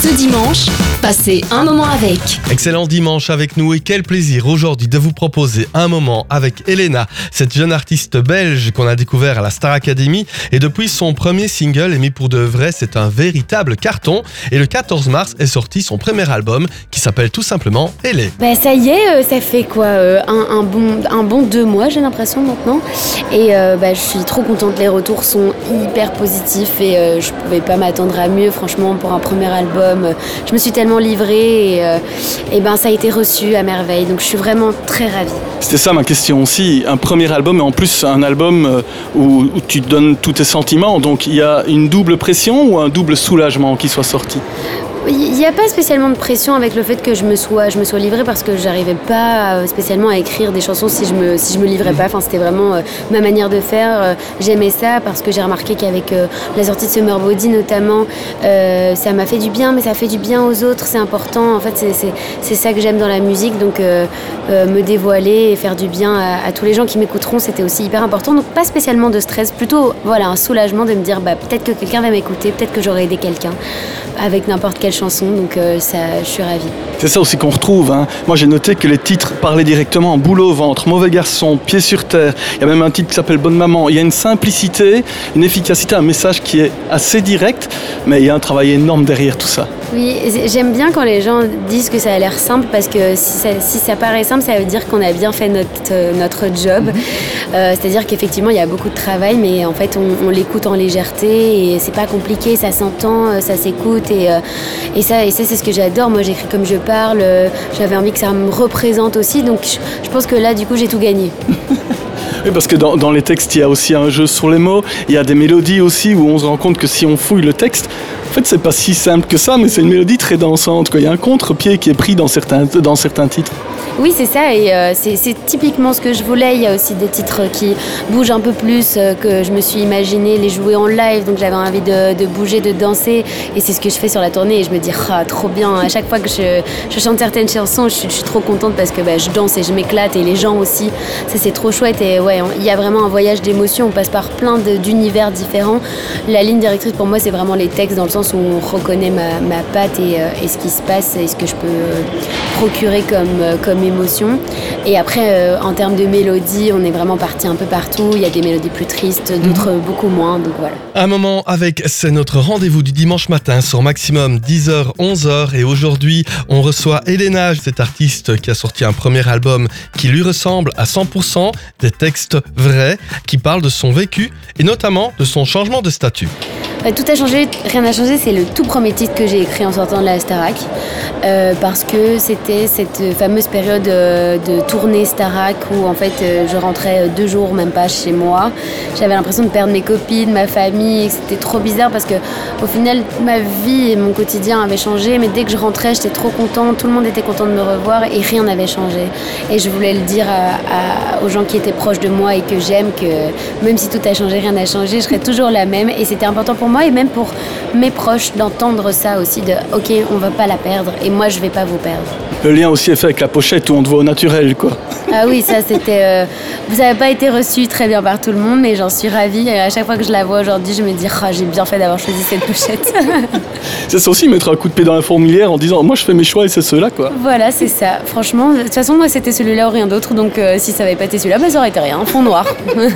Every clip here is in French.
Ce dimanche, passez un moment avec. Excellent dimanche avec nous et quel plaisir aujourd'hui de vous proposer un moment avec Elena, cette jeune artiste belge qu'on a découvert à la Star Academy et depuis son premier single Aimé pour de vrai, c'est un véritable carton et le 14 mars est sorti son premier album qui s'appelle tout simplement Elle. Ça y est, ça fait quoi un bon 2 mois j'ai l'impression maintenant et je suis trop contente, les retours sont hyper positifs et je pouvais pas m'attendre à mieux franchement pour un premier album. Je me suis tellement livrée et ça a été reçu à merveille, donc je suis vraiment très ravie. C'était ça ma question aussi, un premier album et en plus un album où tu donnes tous tes sentiments, donc il y a une double pression ou un double soulagement qui soit sorti? Il n'y a pas spécialement de pression avec le fait que je me sois livrée parce que j'arrivais pas spécialement à écrire des chansons si je me livrais pas. Enfin, c'était vraiment ma manière de faire. J'aimais ça parce que j'ai remarqué qu'avec la sortie de Summer Body notamment, ça m'a fait du bien, mais ça fait du bien aux autres. C'est important. En fait, c'est ça que j'aime dans la musique. Donc, me dévoiler et faire du bien à tous les gens qui m'écouteront, c'était aussi hyper important. Donc, pas spécialement de stress, plutôt un soulagement de me dire peut-être que quelqu'un va m'écouter, peut-être que j'aurai aidé quelqu'un avec n'importe quelle chanson, donc je suis ravie. C'est ça aussi qu'on retrouve, hein. Moi j'ai noté que les titres parlaient directement en boule au ventre, mauvais garçon, pied sur terre, il y a même un titre qui s'appelle Bonne maman, il y a une simplicité, une efficacité, un message qui est assez direct, mais il y a un travail énorme derrière tout ça. Oui, j'aime bien quand les gens disent que ça a l'air simple parce que si ça paraît simple, ça veut dire qu'on a bien fait notre job. C'est-à-dire qu'effectivement, il y a beaucoup de travail, mais en fait, on l'écoute en légèreté et c'est pas compliqué, ça s'entend, ça s'écoute et ça c'est ce que j'adore. Moi, j'écris comme je parle, j'avais envie que ça me représente aussi, donc je pense que là, du coup, j'ai tout gagné. Oui, parce que dans les textes, il y a aussi un jeu sur les mots, il y a des mélodies aussi où on se rend compte que si on fouille le texte, en fait, c'est pas si simple que ça, mais c'est une mélodie très dansante, quoi. Il y a un contre-pied qui est pris dans certains titres. Oui, c'est ça, et c'est typiquement ce que je voulais. Il y a aussi des titres qui bougent un peu plus, que je me suis imaginé les jouer en live, donc j'avais envie de bouger, de danser, et c'est ce que je fais sur la tournée, et je me dis, trop bien, à chaque fois que je chante certaines chansons, je suis trop contente parce que je danse et je m'éclate, et les gens aussi, ça c'est trop chouette, et il y a vraiment un voyage d'émotions, on passe par plein d'univers différents. La ligne directrice pour moi, c'est vraiment les textes, dans le sens où on reconnaît ma patte et ce qui se passe, et ce que je peux procurer comme émotion. Et après, en termes de mélodie, on est vraiment parti un peu partout. Il y a des mélodies plus tristes, d'autres beaucoup moins. Donc voilà. Un moment avec, c'est notre rendez-vous du dimanche matin sur maximum 10h, 11h. Et aujourd'hui, on reçoit Elena, cette artiste qui a sorti un premier album qui lui ressemble à 100%, des textes vrais qui parlent de son vécu et notamment de son changement de statut. Tout a changé, rien n'a changé, c'est le tout premier titre que j'ai écrit en sortant de la Starac, parce que c'était cette fameuse période de tournée Starac où en fait je rentrais 2 jours, même pas chez moi. J'avais l'impression de perdre mes copines, ma famille, et c'était trop bizarre parce que au final ma vie et mon quotidien avaient changé, mais dès que je rentrais j'étais trop contente, tout le monde était content de me revoir et rien n'avait changé. Et je voulais le dire aux gens qui étaient proches de moi et que j'aime, que même si tout a changé, rien n'a changé, je serais toujours la même, et c'était important pour moi et même pour mes proches d'entendre ça aussi, de ok, on va pas la perdre et moi je vais pas vous perdre. Le lien aussi est fait avec la pochette où on te voit au naturel, quoi. Ah oui, ça c'était vous avez pas été reçu très bien par tout le monde, mais j'en suis ravie, et à chaque fois que je la vois aujourd'hui je me dis j'ai bien fait d'avoir choisi cette pochette. C'est aussi mettre un coup de pied dans la fourmilière en disant moi je fais mes choix et c'est ceux-là, quoi. Voilà, c'est ça. Franchement, de toute façon moi c'était celui-là ou rien d'autre, donc si ça avait pas été celui-là, ça aurait été rien, fond noir.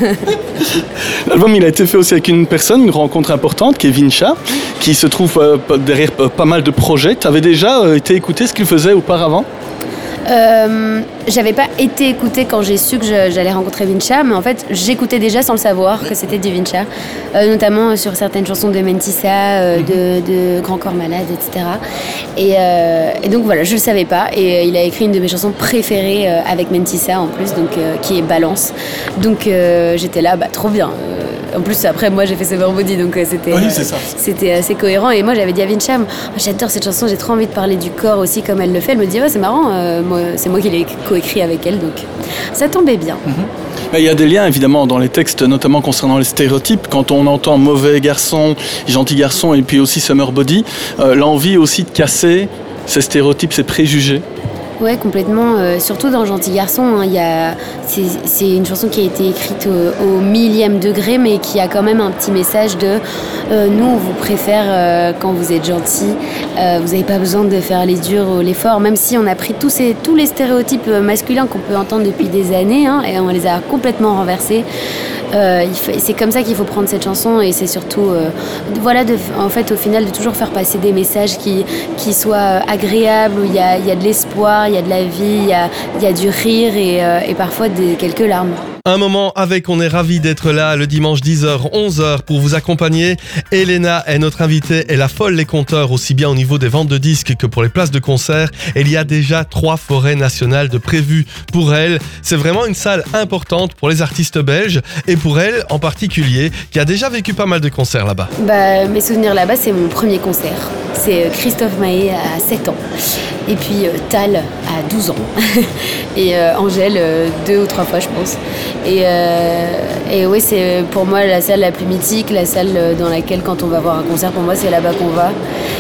L'album il a été fait aussi avec une personne, une rencontre importante qui est Vincha, qui se trouve derrière pas mal de projets. Tu avais déjà été écouter ce qu'il faisait auparavant? J'avais pas été écoutée quand j'ai su que j'allais rencontrer Vincha, mais en fait j'écoutais déjà sans le savoir que c'était du Vincha, notamment sur certaines chansons de Mentissa, de Grand Corps Malade, etc. Et donc voilà, je le savais pas, et il a écrit une de mes chansons préférées avec Mentissa en plus, donc qui est Balance. Donc j'étais là, trop bien. En plus, après, moi, j'ai fait Summer Body, donc c'était assez cohérent. Et moi, j'avais dit à Vincha, j'adore cette chanson, j'ai trop envie de parler du corps aussi, comme elle le fait. Elle me dit, c'est marrant, c'est moi qui l'ai coécrit avec elle, donc ça tombait bien. Il y a des liens, évidemment, dans les textes, notamment concernant les stéréotypes. Quand on entend mauvais garçon, gentil garçon, et puis aussi Summer Body, l'envie aussi de casser ces stéréotypes, ces préjugés. Ouais, complètement. Surtout dans Gentil Garçon, hein, c'est une chanson qui a été écrite au millième degré, mais qui a quand même un petit message de nous, on vous préfère quand vous êtes gentil. Vous n'avez pas besoin de faire les durs ou les forts, même si on a pris tous les stéréotypes masculins qu'on peut entendre depuis des années, hein, et on les a complètement renversés. C'est comme ça qu'il faut prendre cette chanson, et c'est surtout en fait au final de toujours faire passer des messages qui soient agréables, où il y a de l'espoir, il y a de la vie, il y a du rire et parfois quelques larmes. Un moment avec, on est ravis d'être là le dimanche 10h, 11h pour vous accompagner. Elena est notre invitée, elle affole les compteurs aussi bien au niveau des ventes de disques que pour les places de concert. Il y a déjà 3 forêts nationales de prévues pour elle. C'est vraiment une salle importante pour les artistes belges et pour elle en particulier qui a déjà vécu pas mal de concerts là-bas. Mes souvenirs là-bas, c'est mon premier concert. C'est Christophe Maé à 7 ans. Et puis Tal à 12 ans. Et Angèle 2 ou 3 fois, je pense. Et oui, c'est pour moi la salle la plus mythique, la salle dans laquelle quand on va voir un concert, pour moi c'est là-bas qu'on va.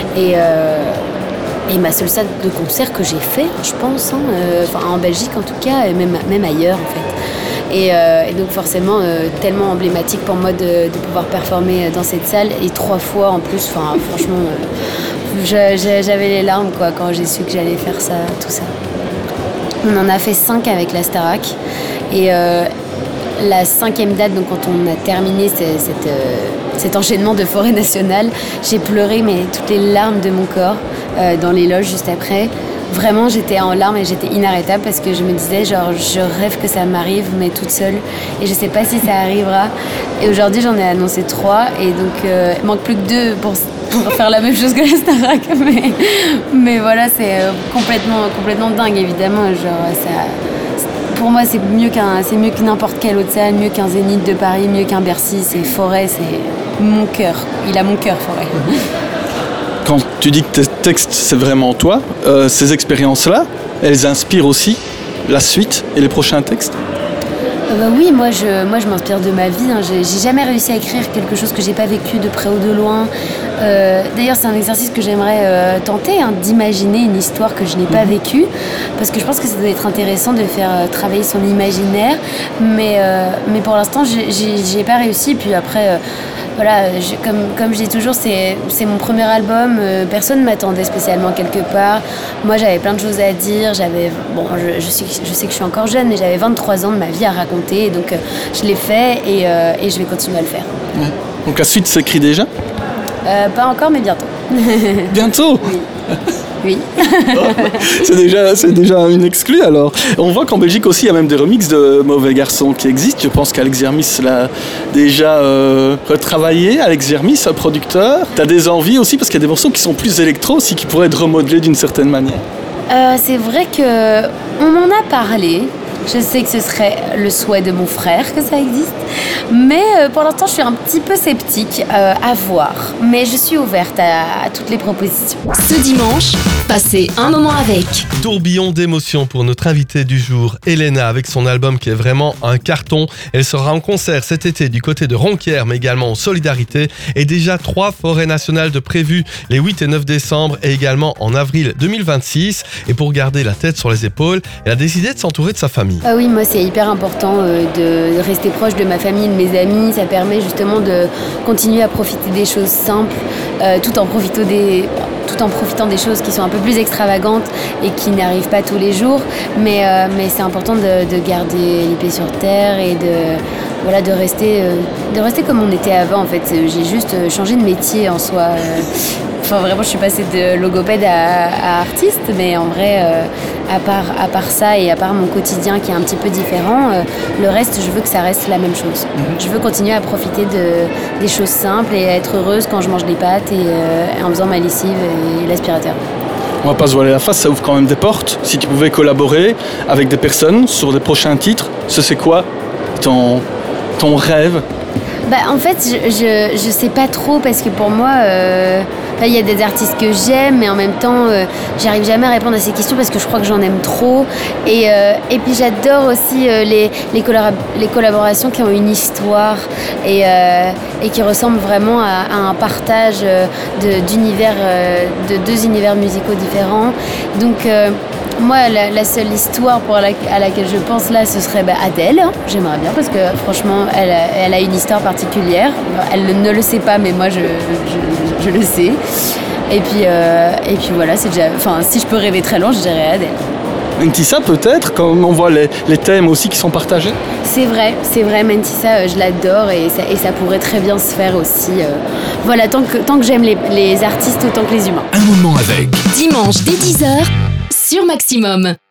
Et ma seule salle de concert que j'ai fait, je pense, en Belgique en tout cas, et même ailleurs en fait. Et donc forcément tellement emblématique pour moi de pouvoir performer dans cette salle, et 3 fois en plus, franchement j'avais les larmes quoi, quand j'ai su que j'allais faire ça, tout ça. On en a fait 5 avec la Starac, et la 5e date, donc quand on a terminé cet enchaînement de forêt nationale, j'ai pleuré mais toutes les larmes de mon corps dans les loges juste après. Vraiment, j'étais en larmes et j'étais inarrêtable parce que je me disais, je rêve que ça m'arrive, mais toute seule. Et je sais pas si ça arrivera. Et aujourd'hui, j'en ai annoncé 3. Et donc, il manque plus que 2 pour faire la même chose que la Starac. Mais voilà, c'est complètement dingue, évidemment. Pour moi, c'est mieux que n'importe quelle autre salle, mieux qu'un Zénith de Paris, mieux qu'un Bercy. C'est Forêt, c'est mon cœur. Il a mon cœur, Forêt. Quand tu dis que tes textes, c'est vraiment toi, ces expériences-là, elles inspirent aussi la suite et les prochains textes? Oui, moi je m'inspire de ma vie. J'ai jamais réussi à écrire quelque chose que j'ai pas vécu de près ou de loin. D'ailleurs, c'est un exercice que j'aimerais tenter, d'imaginer une histoire que je n'ai pas vécue, parce que je pense que ça doit être intéressant de faire travailler son imaginaire. Mais pour l'instant, j'ai pas réussi. Puis après, voilà, comme je dis toujours, c'est mon premier album. Personne ne m'attendait spécialement quelque part. Moi, j'avais plein de choses à dire. Je sais que je suis encore jeune, mais j'avais 23 ans de ma vie à raconter. Donc, je l'ai fait et je vais continuer à le faire. Ouais. Donc, la suite s'écrit déjà ? Pas encore, mais bientôt. Bientôt ? Oui. C'est déjà une exclue alors. On voit qu'en Belgique aussi il y a même des remixes de Mauvais Garçons qui existent. Je pense qu'Alex Zermis l'a déjà retravaillé. Alex Zermis, un producteur. T'as des envies aussi parce qu'il y a des morceaux qui sont plus électro aussi, qui pourraient être remodelés d'une certaine manière. C'est vrai qu'on m'en a parlé. Je sais que ce serait le souhait de mon frère que ça existe. Mais pour l'instant, je suis un petit peu sceptique à voir. Mais je suis ouverte à toutes les propositions. Ce dimanche, passez un moment avec. Tourbillon d'émotions pour notre invitée du jour, Elena, avec son album qui est vraiment un carton. Elle sera en concert cet été du côté de Ronquière, mais également en Solidarité. Et déjà 3 forêts nationales de prévues les 8 et 9 décembre et également en avril 2026. Et pour garder la tête sur les épaules, elle a décidé de s'entourer de sa famille. Ah oui, moi c'est hyper important de rester proche de ma famille, de mes amis. Ça permet justement de continuer à profiter des choses simples, tout en profitant des choses qui sont un peu plus extravagantes et qui n'arrivent pas tous les jours. Mais c'est important de garder les pieds sur terre et de rester comme on était avant en fait. J'ai juste changé de métier en soi. Vraiment, je suis passée de logopède à artiste, mais en vrai, à part ça et à part mon quotidien qui est un petit peu différent, le reste, je veux que ça reste la même chose. Je veux continuer à profiter des choses simples et à être heureuse quand je mange des pâtes et en faisant ma lessive et l'aspirateur. On va pas se voiler la face, ça ouvre quand même des portes. Si tu pouvais collaborer avec des personnes sur des prochains titres, ce c'est quoi ton rêve? En fait, je sais pas trop parce que pour moi, il y a des artistes que j'aime, mais en même temps, j'arrive jamais à répondre à ces questions parce que je crois que j'en aime trop. Et puis j'adore aussi les collaborations qui ont une histoire et qui ressemblent vraiment à un partage de 2 univers musicaux différents. Donc Moi, la seule histoire à laquelle je pense là, ce serait Adèle. J'aimerais bien parce que franchement, elle a une histoire particulière. Elle ne le sait pas, mais moi, je le sais. Et puis voilà, c'est déjà. Enfin, si je peux rêver très loin, je dirais Adèle. Mentissa peut-être, comme on voit les thèmes aussi qui sont partagés. C'est vrai, Mentissa, je l'adore et ça pourrait très bien se faire aussi. Voilà, tant que j'aime les artistes autant que les humains. Un moment avec. Dimanche dès 10h sur Maximum.